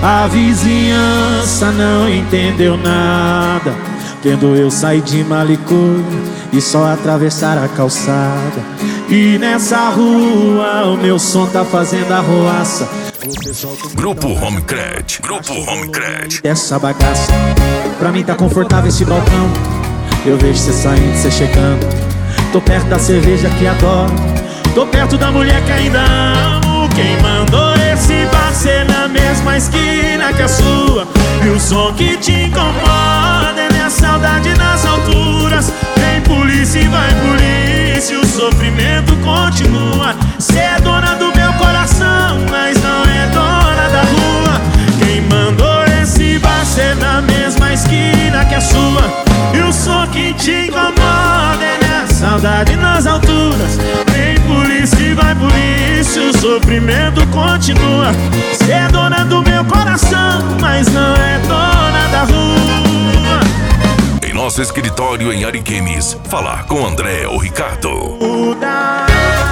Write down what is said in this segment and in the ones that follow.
A vizinhança não entendeu nada, vendo eu sair de Malicô e só atravessar a calçada. E nessa rua o meu som tá fazendo arruaça. Grupo Homecred, Grupo Homecred. Essa bagaça, pra mim tá confortável esse balcão. Eu vejo cê saindo, cê chegando. Tô perto da cerveja que adoro, tô perto da mulher que ainda amo. Quem mandou esse bar ser na mesma esquina que a sua? E o som que te incomoda é minha saudade nas alturas. Vem polícia e vai polícia, o sofrimento continua. Cê é dona do meu coração, mas não é dona da rua. Quem mandou esse bar ser na mesma esquina que a sua? E o som que te incomoda é minha saudade nas alturas. Vem polícia e vai polícia, o sofrimento continua. Cê é dona do meu coração, mas não é dona da rua. Em nosso escritório em Ariquemes, falar com André ou Ricardo. Muda.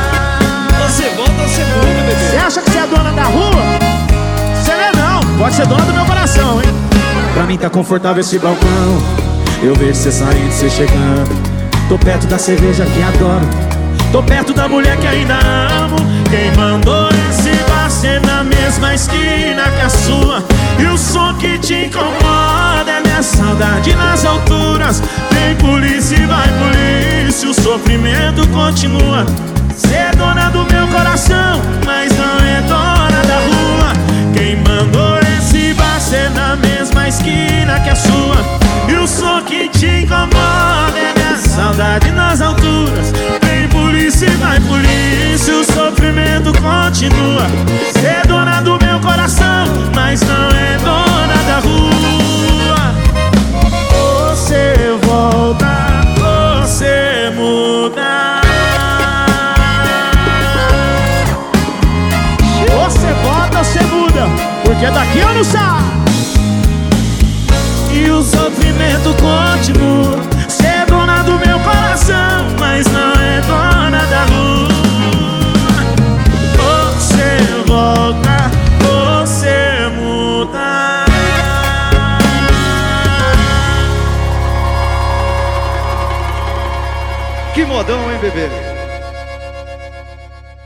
Você volta, você muda, bebê. Cê acha que cê é dona da rua? Cê não é não, pode ser dona do meu coração, hein? Pra mim tá confortável esse balcão. Eu vejo cê saindo, cê chegando. Tô perto da cerveja que adoro, tô perto da mulher que ainda amo. Quem mandou esse bar ser na mesma esquina que a sua? E o som que te incomoda é minha saudade nas alturas. Vem polícia e vai polícia, o sofrimento continua. Cê é dona do meu coração, mas não é dona da rua. Quem mandou esse bar ser na mesma esquina que a sua? E o som que te incomoda é minha saudade nas alturas. Vem polícia e vai polícia, o sofrimento continua. Cê é dona do meu coração, mas não é dona da rua. Você volta, você muda. Você volta, você muda, porque daqui eu não saio. E o sofrimento continua. Cê é dona do meu coração, mas não é dona da rua. Você volta, você muda. Que modão, hein, bebê?